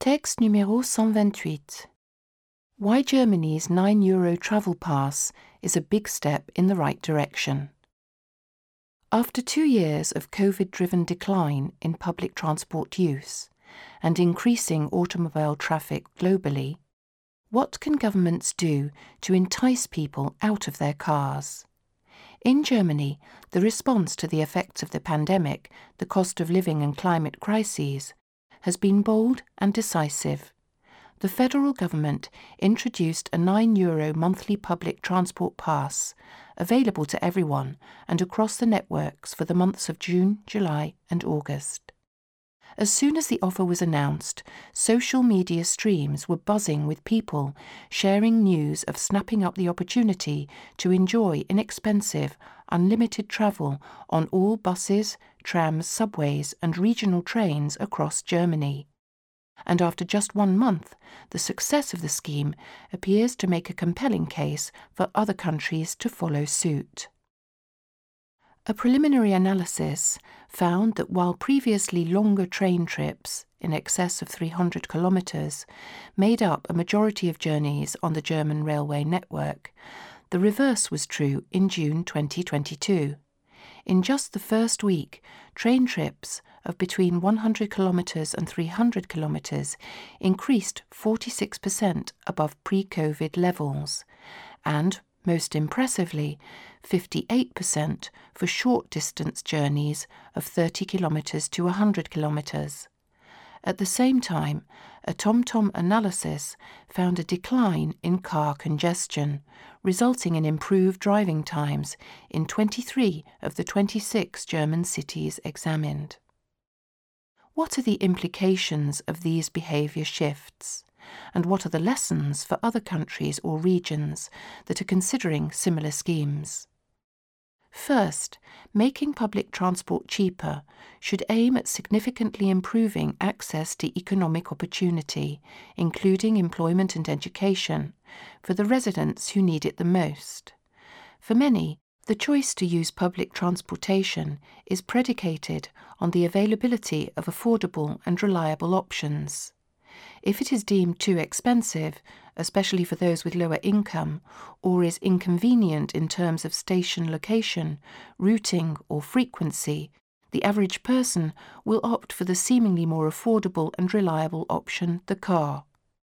Texte numéro 128. Why Germany's €9 travel pass is a big step in the right direction. After 2 years of COVID-driven decline in public transport use and increasing automobile traffic globally, what can governments do to entice people out of their cars? In Germany, the response to the effects of the pandemic, the cost of living and climate crises, has been bold and decisive. The federal government introduced a €9 monthly public transport pass, available to everyone and across the networks for the months of June, July and August. As soon as the offer was announced, social media streams were buzzing with people sharing news of snapping up the opportunity to enjoy inexpensive, unlimited travel on all buses, trams, subways and regional trains across Germany. And after just 1 month, the success of the scheme appears to make a compelling case for other countries to follow suit. A preliminary analysis found that while previously longer train trips, in excess of 300 kilometres, made up a majority of journeys on the German railway network, the reverse was true in June 2022. In just the first week, train trips of between 100 kilometres and 300 kilometres increased 46% above pre-COVID levels, and, most impressively, 58% for short-distance journeys of 30 kilometres to 100 kilometres. At the same time, a TomTom analysis found a decline in car congestion, resulting in improved driving times in 23 of the 26 German cities examined. What are the implications of these behaviour shifts? And what are the lessons for other countries or regions that are considering similar schemes? First, making public transport cheaper should aim at significantly improving access to economic opportunity, including employment and education, for the residents who need it the most. For many, the choice to use public transportation is predicated on the availability of affordable and reliable options. If it is deemed too expensive, especially for those with lower income, or is inconvenient in terms of station location, routing or frequency, the average person will opt for the seemingly more affordable and reliable option, the car.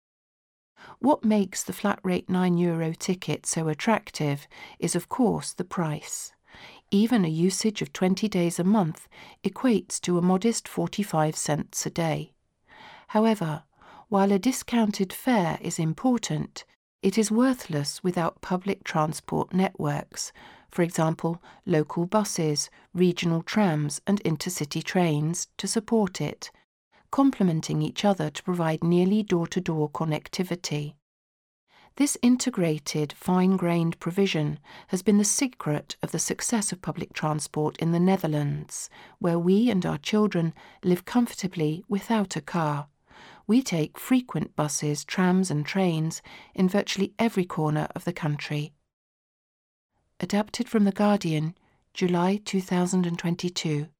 What makes the flat-rate €9 ticket so attractive is, of course, the price. Even a usage of 20 days a month equates to a modest 45 cents a day. However, while a discounted fare is important, it is worthless without public transport networks, for example, local buses, regional trams and intercity trains, to support it, complementing each other to provide nearly door-to-door connectivity. This integrated, fine-grained provision has been the secret of the success of public transport in the Netherlands, where we and our children live comfortably without a car. We take frequent buses, trams and trains in virtually every corner of the country. Adapted from The Guardian, July 2022.